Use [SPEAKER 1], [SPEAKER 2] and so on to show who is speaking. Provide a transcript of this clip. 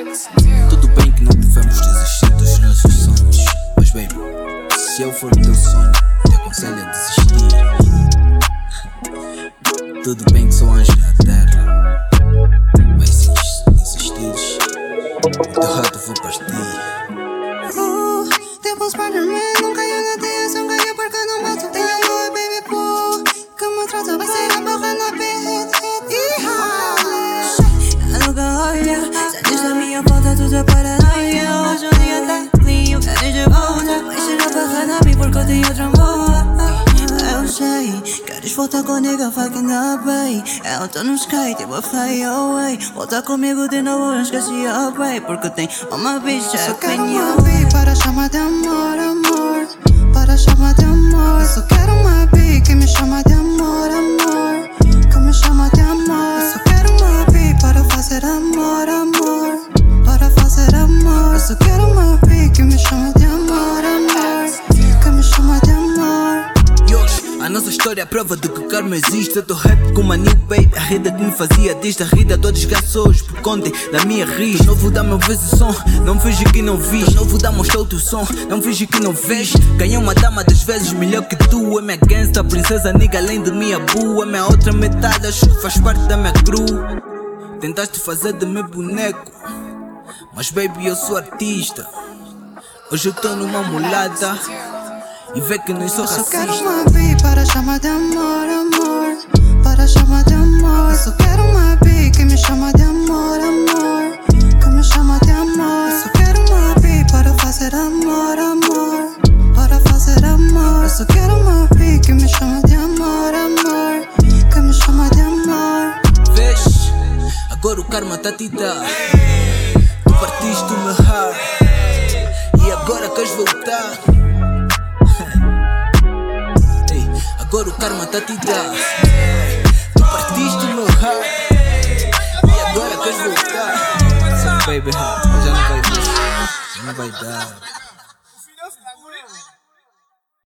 [SPEAKER 1] Tudo bem que não devemos desistir dos nossos sonhos, mas baby, se eu for o teu sonho, te aconselho a desistir. Tudo bem que sou anjo da terra, mas se insistires, o teu rato vou partir.
[SPEAKER 2] Tipo Spider-Man, não caiu na tensão, caiu porque não mato. Tem amor, baby, pô, que me trata, vai sair a barra na beat. Nunca olha, sentes da minha falta, tudo é paranoia. Hoje o dia tá clean, queres de volta, vai ser a barra na beat porque eu tenho outra amor. Eu sei, queres voltar comigo, fucking up, babe. Eu tô no sky, tipo a fly away. Volta comigo de novo, não esqueci a way. Porque tem uma bicha
[SPEAKER 3] só
[SPEAKER 2] que
[SPEAKER 3] quero
[SPEAKER 2] me
[SPEAKER 3] uma bi para chamar de amor, amor. Para chamar de amor. Só quero uma bi que me chama de amor, amor. Que me chama de amor. Só quero uma bi para fazer amor, amor. Para fazer amor. Só quero uma bi que me chama de amor, amor. Que me chama de amor.
[SPEAKER 1] A nossa história é a prova de que o karma existe. Eu tô rap com uma new babe, a rida que me fazia desde a rida do desgraço hoje por conta da minha risa. Não vou dar meu vezes o som, não finge que não vis. Não vou dar mostrar o teu som, não finge que não vês. Ganhei uma dama 10 vezes melhor que tu. É minha gangsta, princesa nigga, além de minha boo. É minha outra metade, acho que faz parte da minha crew. Tentaste fazer de mim boneco, mas baby eu sou artista. Hoje eu tô numa mulada e vê que não sou
[SPEAKER 3] Só
[SPEAKER 1] racista.
[SPEAKER 3] quero uma bi para chamar de amor, amor. Para chamar de amor. Só quero uma bi que me chama de amor, amor. Que me chama de amor. Só quero uma bi para fazer amor, amor. Para fazer amor. Só quero uma bi que me chama de amor, amor. Que me chama de amor.
[SPEAKER 1] Vês, agora o karma tá a te dar. Tu partiste o meu heart e agora queres voltar. Agora o karma tá a te dar. Tu partiste o meu heart e agora queres voltar. Baby, já não vai dar.